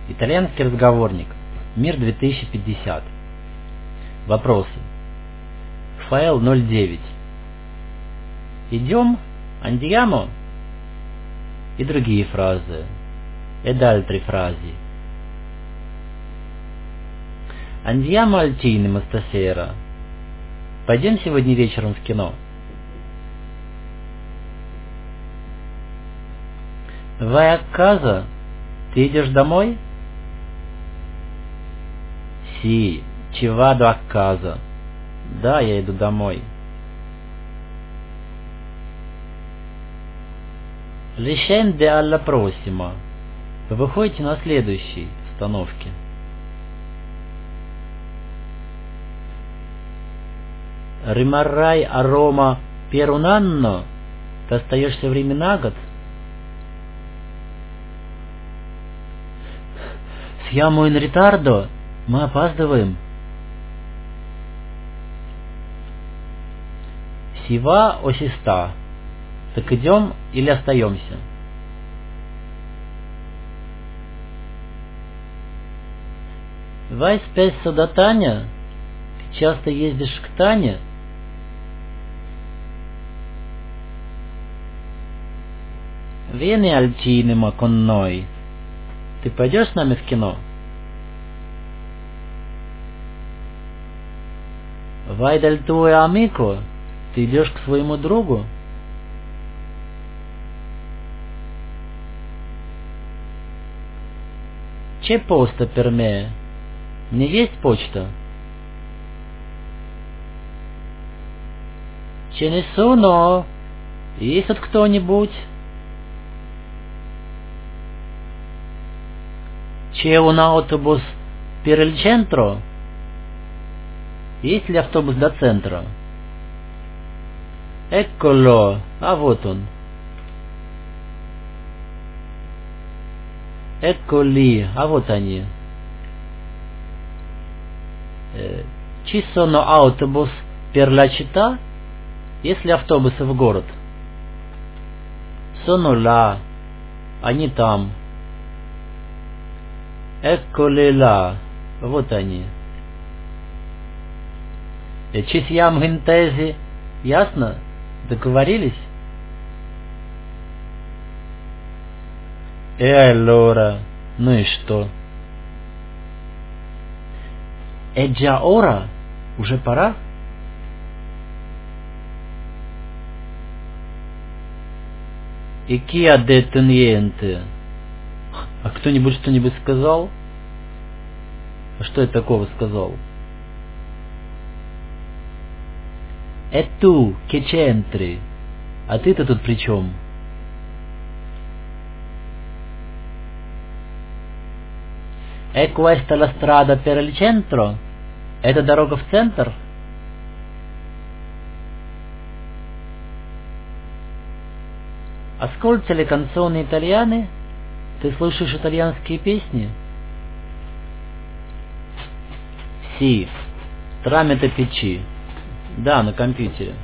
Итальянский разговорник. Мир 2050. Вопросы. Файл 09. Идем, andiamo. И другие фразы. Ed altre frasi. Andiamo al cinema stasera. Пойдем сегодня вечером в кино. Vai a casa? Ты идешь домой? Sì, ci vado a casa. Да, я иду домой. Scende alla prossima. Вы выходите на следующей остановке. Rimarrai a Roma per un anno. Ты остаешься в Риме на год? Siamo in ritardo. Мы опаздываем. Si va o si sta? Так идем или остаемся? Vai spesso da Tania? Ты часто ездишь к Тане? Vieni al cinema con noi. Ты пойдешь с нами в кино? Vai dal tuo amico? Ты идешь к своему другу? C'è posta per me? Мне есть почта? Ce ne sono? Есть тут кто-нибудь? C'è un autobus per il centro? Есть ли автобус до центра? Eccolo, а вот он. Eccoli, а вот они. Ci sono autobus per la città? Есть ли автобусы в город? Sono là, они там. Eccoli là, вот они. Ci siamo intesi? Ясно? Договорились? Allora, ну и что? È già ora? Уже пора? E chi ha detto niente? А кто-нибудь что-нибудь сказал? А что я такого сказал? E tu, che c'entri? А ты-то тут при чем? È questa la strada per il centro? Это дорога в центр? Ascolti le canzoni italiane? Ты слушаешь итальянские песни? Sì, tramite PC. Да, на компьютере.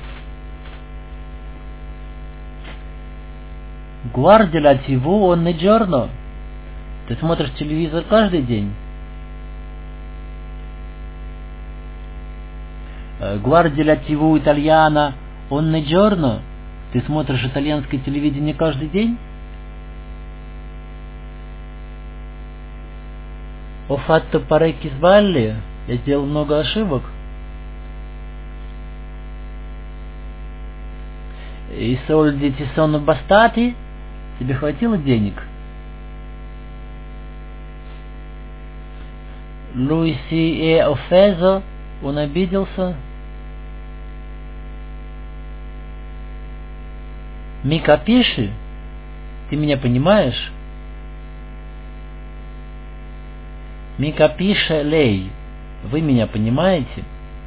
Guardi la TV ogni giorno? Ты смотришь телевизор каждый день? Guardi la TV italiana ogni giorno? Ты смотришь итальянское телевидение каждый день? Ho fatto parecchi sbagli. Я сделал много ошибок. I soldi ti sono bastati? Тебе хватило денег? Lui si è offeso? Он обиделся? Mi capisci? Ты меня понимаешь? Mi capisce lei? Вы меня понимаете?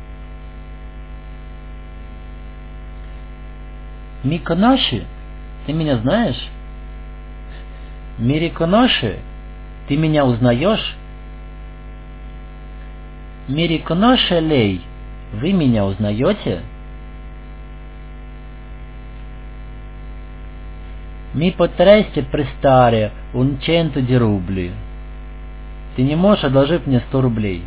Mi conosci? Ты меня знаешь? Mi riconosci? Ты меня узнаешь? Mi riconosce lei? Вы меня узнаете? Mi potreste prestare un 100 di rubli? Ты не можешь одолжить мне 100 рублей?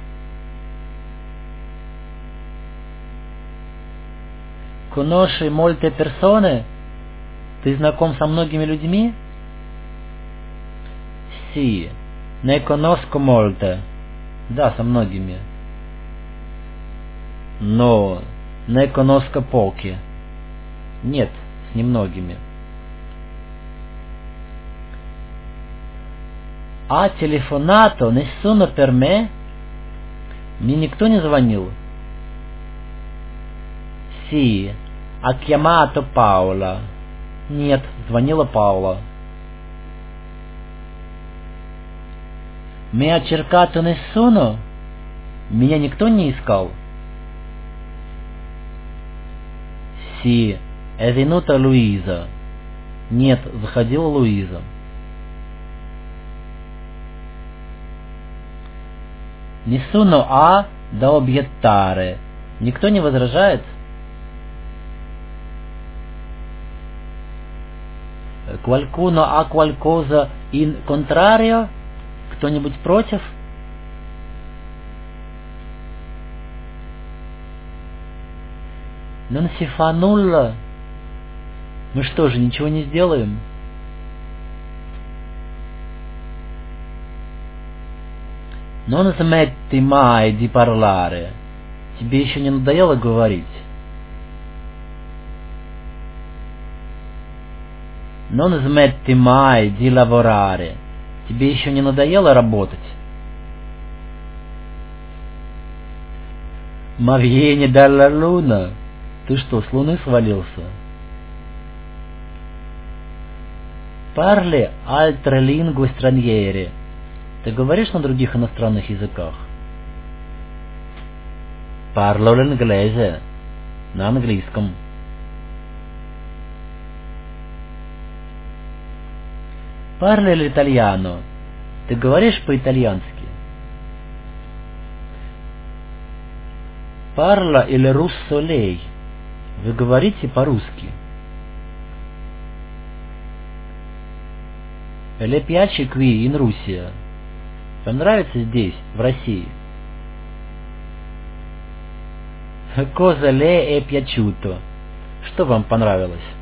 Conosci molte persone? Ты знаком со многими людьми? Sì, ne conosco molte. Да, со многими. No, ne conosco pochi. Нет, с немногими. Ha telefonato nessuno per me? Мне никто не звонил? Sì, ha chiamato Paola. Нет, звонила Паула. Mi ha cercato nessuno? Меня никто не искал? Sì, è venuta Luisa. Нет, заходила Луиза. Nessuno ha da obiettare. Никто не возражает? Qualcuno ha qualcosa in contrario? Кто-нибудь против? Non si fa nulla. Мы что же, ничего не сделаем? Non smetti mai di parlare. Тебе еще не надоело говорить? Non smetti mai di lavorare. Тебе еще не надоело работать? Ma vieni dalla luna. Ты что, с луны свалился? Parli altre lingue straniere. Ты говоришь на других иностранных языках? Parlo l'inglese. На английском. Parli l'italiano. Ты говоришь по-итальянски? Parla il russo lei. Вы говорите по-русски? Le piace qui in Russia. Вам нравится здесь, в России? Cosa le è piaciuto? Что вам понравилось?